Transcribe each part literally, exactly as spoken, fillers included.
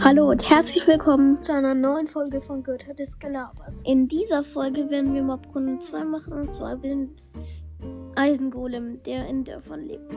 Hallo und herzlich willkommen zu einer neuen Folge von Götter des Gelabers. In dieser Folge werden wir Mobkunde zwei machen, und zwar den Eisengolem, der in Dörfern lebt.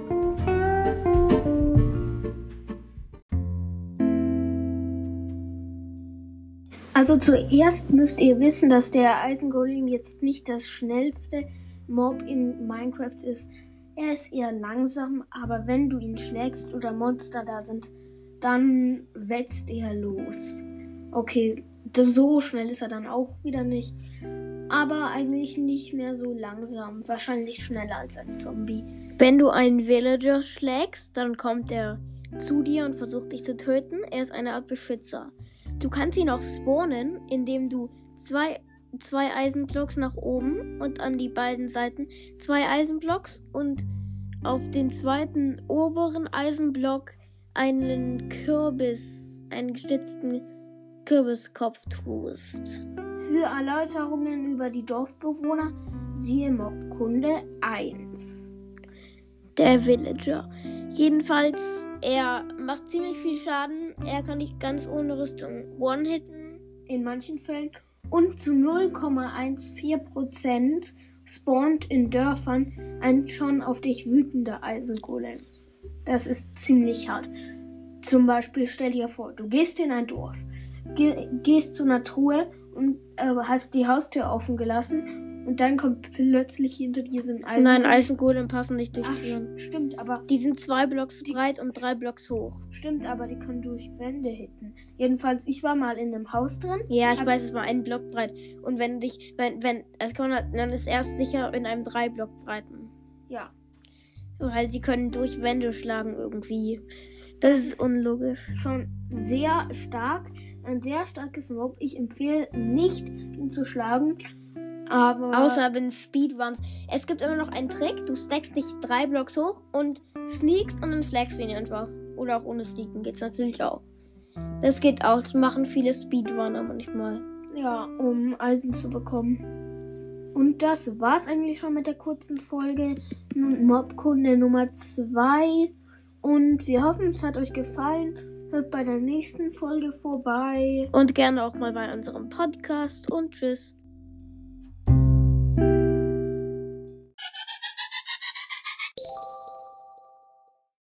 Also zuerst müsst ihr wissen, dass der Eisengolem jetzt nicht das schnellste Mob in Minecraft ist. Er ist eher langsam, aber wenn du ihn schlägst oder Monster da sind, dann wetzt er los. Okay, so schnell ist er dann auch wieder nicht, aber eigentlich nicht mehr so langsam. Wahrscheinlich schneller als ein Zombie. Wenn du einen Villager schlägst, dann kommt er zu dir und versucht dich zu töten. Er ist eine Art Beschützer. Du kannst ihn auch spawnen, indem du zwei, zwei Eisenblocks nach oben und an die beiden Seiten zwei Eisenblocks und auf den zweiten oberen Eisenblock einen Kürbis, einen geschnitzten Kürbiskopf tust. Für Erläuterungen über die Dorfbewohner siehe Mobkunde eins. Der Villager. Jedenfalls, er macht ziemlich viel Schaden. Er kann dich ganz ohne Rüstung one-hitten. In manchen Fällen. Und zu null Komma vierzehn Prozent spawnt in Dörfern ein schon auf dich wütender Eisengolem. Das ist ziemlich hart. Zum Beispiel stell dir vor, du gehst in ein Dorf, ge- gehst zu einer Truhe und äh, hast die Haustür offen gelassen und dann kommt plötzlich hinter dir so ein Eisengolem. Nein, Eisengolem passen nicht durch Ach, Türen. Stimmt, aber die sind zwei Blocks die, breit und drei Blocks hoch. Stimmt, aber die können durch Wände hitten. Jedenfalls, ich war mal in einem Haus drin. Ja, ich weiß, es war ein Block breit. Und wenn dich, wenn, wenn, es kann man, dann ist erst sicher in einem drei Block breiten. Ja. Weil sie können durch Wände schlagen irgendwie. Das, das ist unlogisch. Schon sehr stark. Ein sehr starkes Mob. Ich empfehle nicht, ihn zu schlagen. Aber außer wenn Speedruns. Es gibt immer noch einen Trick. Du stackst dich drei Blocks hoch und sneakst und dann slagst du ihn einfach. Oder auch ohne Sneaken geht's natürlich auch. Das geht auch. Das machen viele Speedrunner manchmal. Ja, um Eisen zu bekommen. Und das war's eigentlich schon mit der kurzen Folge. Mobkunde Nummer zwei. Und wir hoffen, es hat euch gefallen. Hört bei der nächsten Folge vorbei. Und gerne auch mal bei unserem Podcast. Und tschüss.